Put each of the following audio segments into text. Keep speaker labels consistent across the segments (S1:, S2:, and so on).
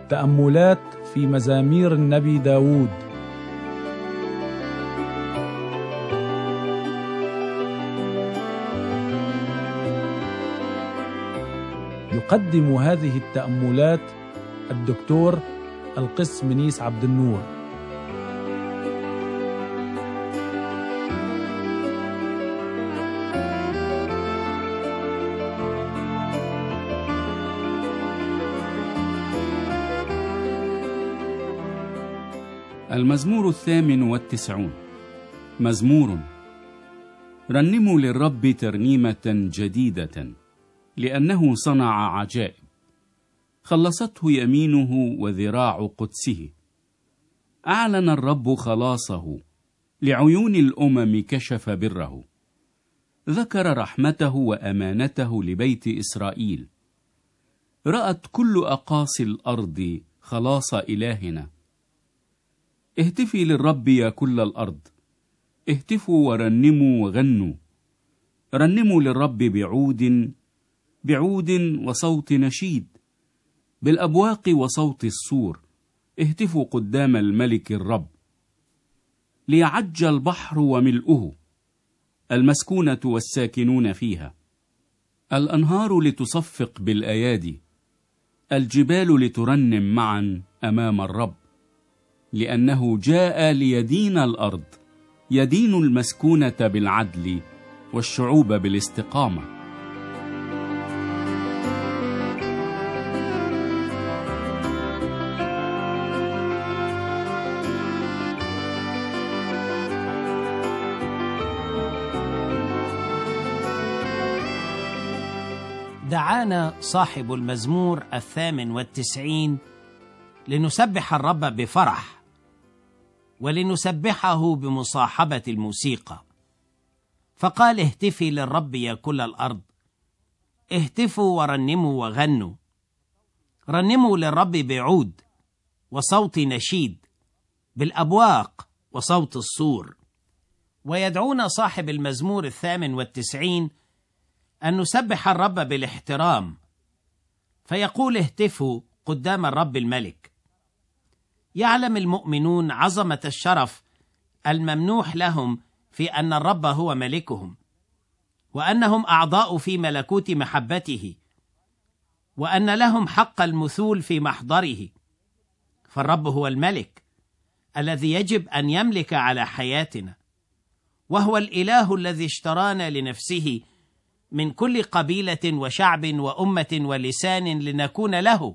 S1: تأملات في مزامير النبي داود. يقدم هذه التأملات الدكتور القس منيس عبد النور.
S2: المزمور 98. مزمور. رنموا للرب ترنيمة جديدة، لأنه صنع عجائب، خلصته يمينه وذراع قدسه. أعلن الرب خلاصه، لعيون الأمم كشف بره. ذكر رحمته وأمانته لبيت إسرائيل. رأت كل أقاصي الأرض خلاص إلهنا. اهتفي للرب يا كل الأرض، اهتفوا ورنموا وغنوا. رنموا للرب بعود وصوت نشيد، بالأبواق وصوت الصور. اهتفوا قدام الملك الرب. ليعج البحر وملؤه، المسكونة والساكنون فيها. الأنهار لتصفق بالأيادي، الجبال لترنم معا أمام الرب. لأنه جاء ليدين الأرض، يدين المسكونة بالعدل والشعوب بالاستقامة.
S3: دعانا صاحب المزمور 98 لنسبح الرب بفرح، ولنسبحه بمصاحبة الموسيقى. فقال: اهتفي للرب يا كل الأرض، اهتفوا ورنموا وغنوا. رنموا للرب بعود وصوت نشيد، بالأبواق وصوت الصور. ويدعونا صاحب المزمور 98 أن نسبح الرب بالاحترام، فيقول: اهتفوا قدام الرب الملك. يعلم المؤمنون عظمة الشرف الممنوح لهم في أن الرب هو ملكهم، وأنهم أعضاء في ملكوت محبته، وأن لهم حق المثول في محضره. فالرب هو الملك الذي يجب أن يملك على حياتنا، وهو الإله الذي اشترانا لنفسه من كل قبيلة وشعب وأمة ولسان لنكون له.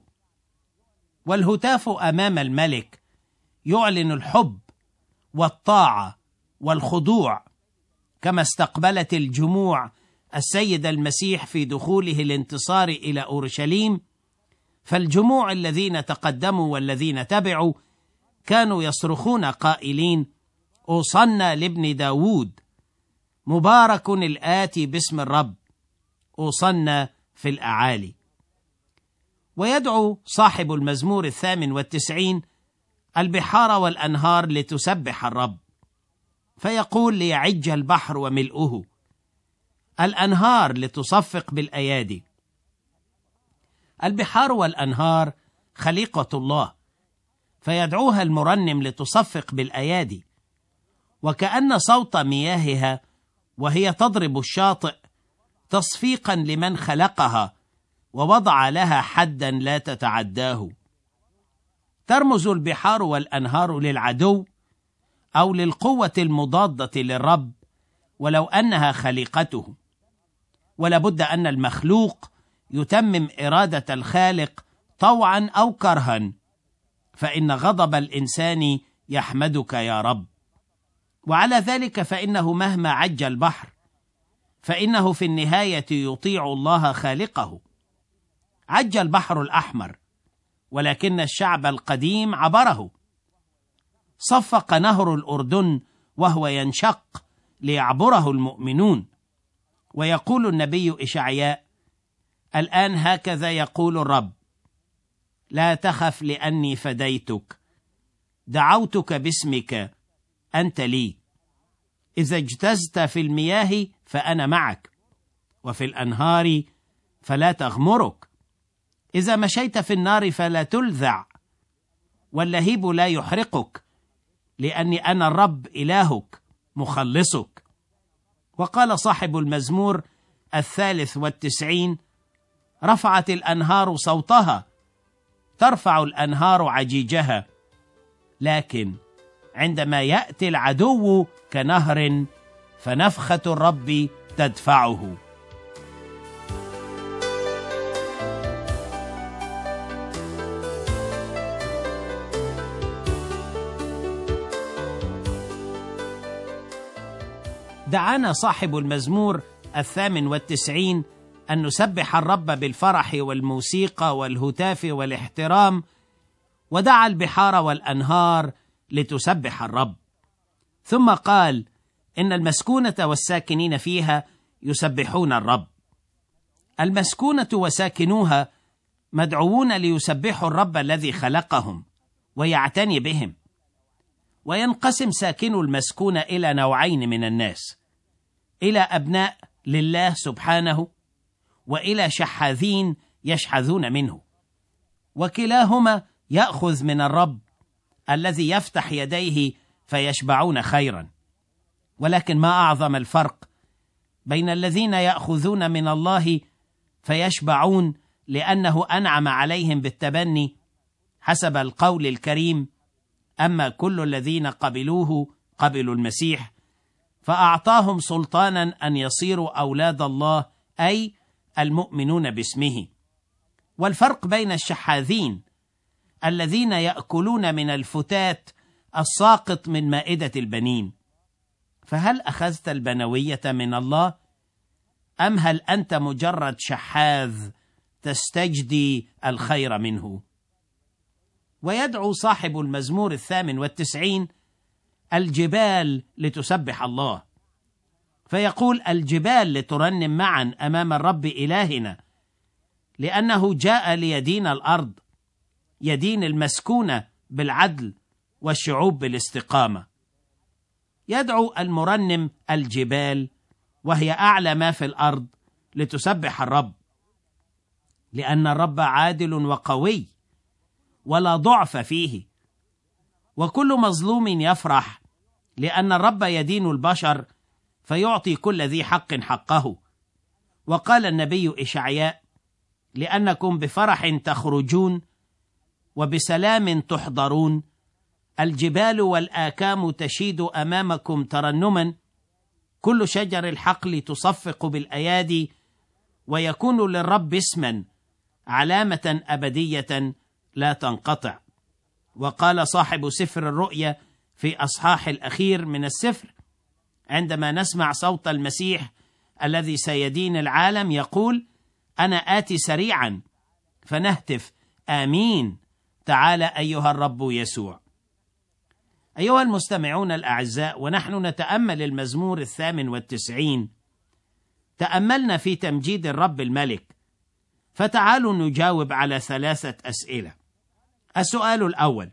S3: والهتاف أمام الملك يعلن الحب والطاعة والخضوع، كما استقبلت الجموع السيد المسيح في دخوله الانتصار إلى أورشليم. فالجموع الذين تقدموا والذين تبعوا كانوا يصرخون قائلين: أوصنا لابن داود، مبارك الآتي باسم الرب، أوصنا في الأعالي. ويدعو صاحب المزمور 98 البحار والأنهار لتسبح الرب، فيقول: ليعج البحر وملؤه، الأنهار لتصفق بالأيادي. البحار والأنهار خليقة الله، فيدعوها المرنم لتصفق بالأيادي، وكأن صوت مياهها وهي تضرب الشاطئ تصفيقا لمن خلقها ووضع لها حدا لا تتعداه. ترمز البحار والأنهار للعدو أو للقوة المضادة للرب، ولو أنها خليقته. ولابد أن المخلوق يتمم إرادة الخالق طوعا أو كرها، فإن غضب الإنسان يحمدك يا رب. وعلى ذلك فإنه مهما عج البحر فإنه في النهاية يطيع الله خالقه. عج البحر الأحمر، ولكن الشعب القديم عبره. صفق نهر الأردن وهو ينشق ليعبره المؤمنون. ويقول النبي إشعياء: الآن هكذا يقول الرب، لا تخف لأني فديتك، دعوتك باسمك، أنت لي. إذا اجتزت في المياه فأنا معك، وفي الأنهار فلا تغمرك. إذا مشيت في النار فلا تلذع، واللهيب لا يحرقك، لأني أنا الرب إلهك مخلصك. وقال صاحب المزمور 93: رفعت الأنهار صوتها، ترفع الأنهار عجيجها، لكن عندما يأتي العدو كنهر فنفخة الرب تدفعه. دعانا صاحب المزمور 98 أن نسبح الرب بالفرح والموسيقى والهتاف والاحترام، ودعا البحار والأنهار لتسبح الرب. ثم قال إن المسكونة والساكنين فيها يسبحون الرب. المسكونة وساكنوها مدعوون ليسبحوا الرب الذي خلقهم ويعتني بهم. وينقسم ساكنو المسكونة إلى نوعين من الناس: إلى أبناء لله سبحانه، وإلى شحاذين يشحذون منه، وكلاهما يأخذ من الرب الذي يفتح يديه فيشبعون خيرا. ولكن ما أعظم الفرق بين الذين يأخذون من الله فيشبعون لأنه أنعم عليهم بالتبني حسب القول الكريم: أما كل الذين قبلوه قبلوا المسيح فأعطاهم سلطانا أن يصيروا أولاد الله، أي المؤمنون باسمه. والفرق بين الشحاذين الذين يأكلون من الفتات الساقط من مائدة البنين، فهل أخذت البنوية من الله؟ أم هل أنت مجرد شحاذ تستجدي الخير منه؟ ويدعو صاحب المزمور 98 الجبال لتسبح الله، فيقول: الجبال لترنم معا أمام الرب إلهنا، لأنه جاء ليدين الأرض، يدين المسكونة بالعدل والشعوب بالاستقامة. يدعو المرنم الجبال، وهي أعلى ما في الأرض، لتسبح الرب، لأن الرب عادل وقوي ولا ضعف فيه، وكل مظلوم يفرح، لأن الرب يدين البشر فيعطي كل ذي حق حقه. وقال النبي إشعياء: لأنكم بفرح تخرجون وبسلام تحضرون، الجبال والآكام تشيد أمامكم ترنما، كل شجر الحقل تصفق بالأيادي، ويكون للرب اسما، علامة أبدية لا تنقطع. وقال صاحب سفر الرؤيا في أصحاح الأخير من السفر: عندما نسمع صوت المسيح الذي سيدين العالم يقول: أنا آتي سريعا، فنهتف: آمين، تعال أيها الرب يسوع. أيها المستمعون الأعزاء، ونحن نتأمل المزمور 98 تأملنا في تمجيد الرب الملك، فتعالوا نجاوب على 3 أسئلة. السؤال الأول: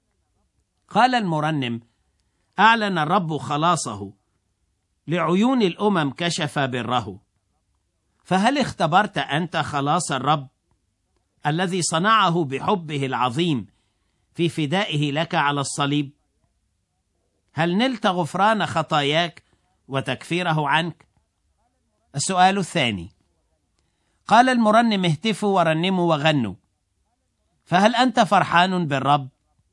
S3: قال المرنم: أعلن الرب خلاصه، لعيون الأمم كشف بره. فهل اختبرت أنت خلاص الرب الذي صنعه بحبه العظيم في فدائه لك على الصليب؟ هل نلت غفران خطاياك وتكفيره عنك؟ السؤال الثاني: قال المرنم: اهتفوا ورنموا وغنوا. فهل أنت فرحان بالرب؟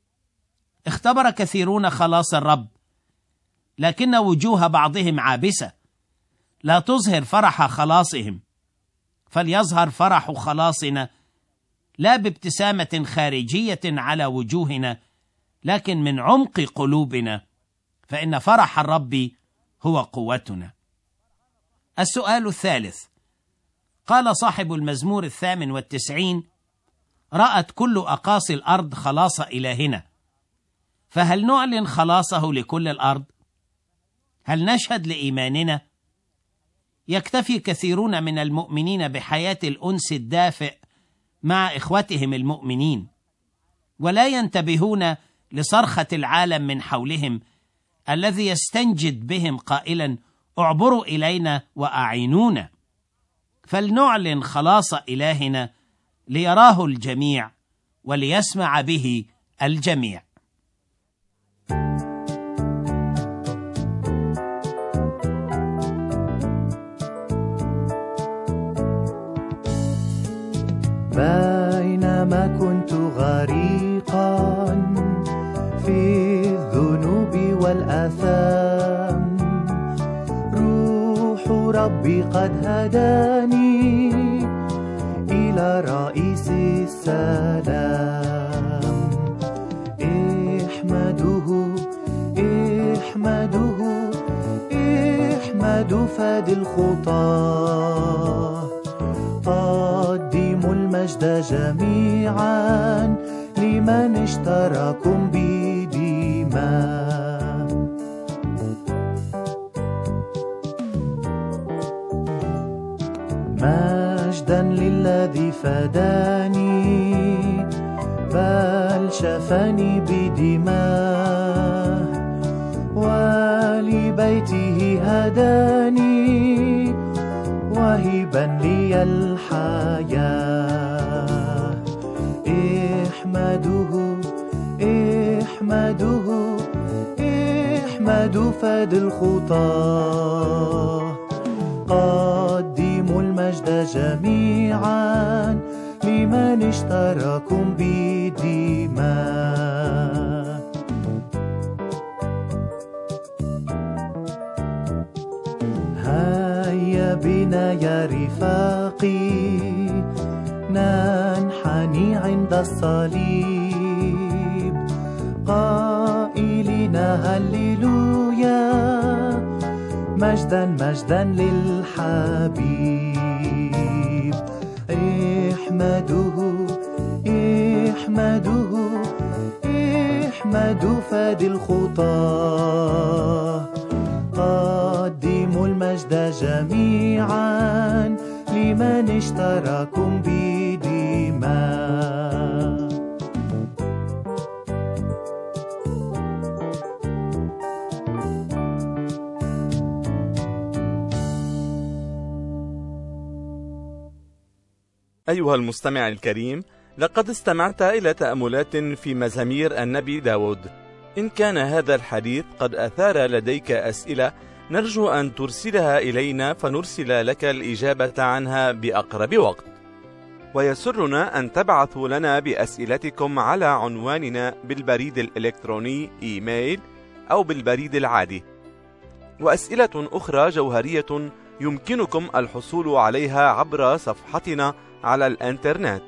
S3: اختبر كثيرون خلاص الرب، لكن وجوه بعضهم عابسة لا تظهر فرح خلاصهم. فليظهر فرح خلاصنا لا بابتسامة خارجية على وجوهنا، لكن من عمق قلوبنا، فإن فرح الرب هو قوتنا. السؤال الثالث: قال صاحب المزمور 98: رأت كل أقاصي الأرض خلاص إلهنا. فهل نعلن خلاصه لكل الأرض؟ هل نشهد لإيماننا؟ يكتفي كثيرون من المؤمنين بحياة الأنس الدافئ مع إخوتهم المؤمنين، ولا ينتبهون لصرخة العالم من حولهم الذي يستنجد بهم قائلا: اعبروا إلينا وأعينونا. فلنعلن خلاص إلهنا ليراه الجميع وليسمع به الجميع.
S4: بينما كنت غريقا في الذنوب والآثام، روح ربي قد هداني إلى رئيس السلام. احمدوه احمدوه احمدوا فادي الخطاه، قدموا المجد جميعا لمن اشتراكم بدماء. مجدا للذي فداني بل شفاني بدماء، ولبيته هداني واهبا لي الحياة. احمدوه احمدوه احمدوا فادي الخطاه، قدموا المجد جميعا لمن اشتراكم بدماء. هيا بنا يا رفاقي ننحني عند الصليب، قائلين هللويا مجدا مجدا للحبيب. احمدوه احمدوه احمدوا فادي الخطاه، قدموا المجد جميعا لمن اشتراكم بدماء.
S5: أيها المستمع الكريم، لقد استمعت إلى تأملات في مزامير النبي داود. إن كان هذا الحديث قد أثار لديك أسئلة، نرجو أن ترسلها إلينا فنرسل لك الإجابة عنها بأقرب وقت. ويسرنا أن تبعثوا لنا بأسئلتكم على عنواننا بالبريد الإلكتروني إيميل أو بالبريد العادي. وأسئلة أخرى جوهرية يمكنكم الحصول عليها عبر صفحتنا على الإنترنت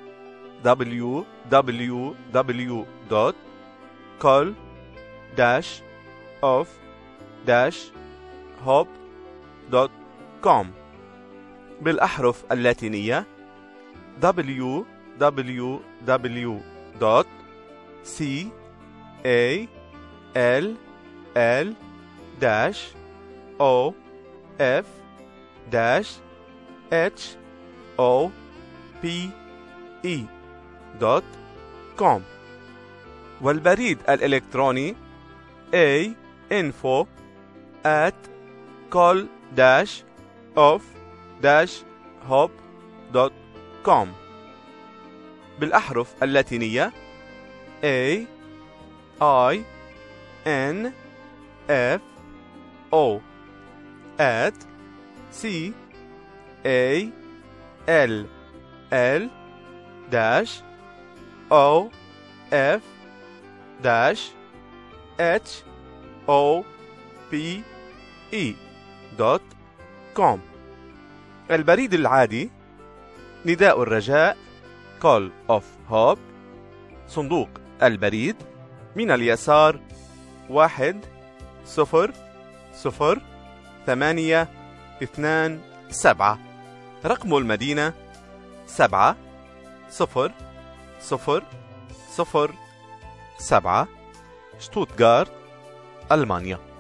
S5: www.call-of-hope.com بالأحرف اللاتينية www.call-of-hope.com والبريد الإلكتروني info@call-of-hope.com بالأحرف اللاتينية CALL-OFF@CALL-OFF@HOPE.com البريد العادي نداء الرجاء Call of Hope، صندوق البريد من اليسار 1002827، رقم المدينة 70007، شتوتغارت، ألمانيا.